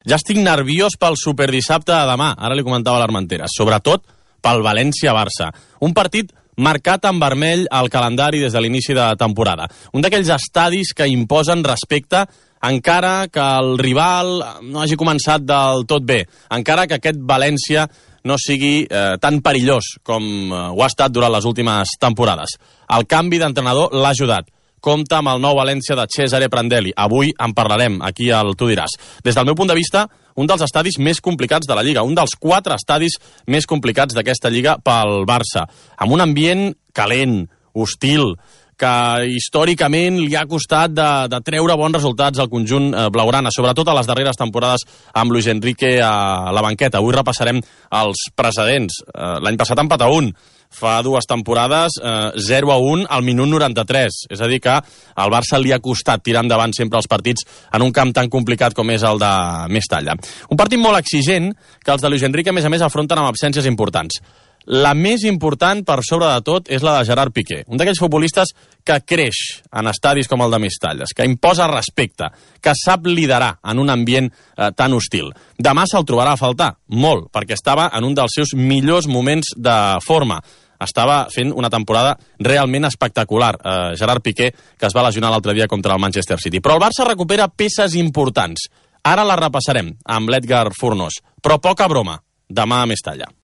Ja estic nerviós pel superdissabte de demà, ara li comentava l'Armenteres, sobretot pel València-Barça. Un partit marcat en vermell al calendari des de l'inici de temporada. Un d'aquells estadis que imposen respecte encara que el rival no hagi començat del tot bé, encara que aquest València no sigui tan perillós com ho ha estat durant les últimes temporades. El canvi d'entrenador l'ha ajudat. Compta amb el nou València de Cesare Prandelli. Avui en parlarem, aquí al Tu diràs. Des del meu punt de vista, un dels estadis més complicats de la Lliga, un dels 4 estadis més complicats d'aquesta Lliga pel Barça, amb un ambient calent, hostil, que històricament li ha costat de treure bons resultats al conjunt blaugrana, sobretot a les darreres temporades amb Luis Enrique a la banqueta. Avui repassarem els precedents. L'any passat empat a 1, fa 2 temporades 0-1 al minut 93. És a dir, que al Barça li ha costat tirar endavant sempre els partits en un camp tan complicat com és el de Mestalla. Un partit molt exigent que els de Luis Enrique, a més, afronten amb absències importants. La més important, per sobre de tot, és la de Gerard Piqué, un d'aquells futbolistes que creix en estadis com el de Mestalla, que imposa respecte, que sap liderar en un ambient tan hostil. Demà se'l trobarà a faltar, molt, perquè estava en un dels seus millors moments de forma. Estava fent una temporada realment espectacular, Gerard Piqué, que es va lesionar l'altre dia contra el Manchester City. Però el Barça recupera peces importants. Ara la repassarem amb l'Edgar Fornós. Però poca broma, demà a Mestalla.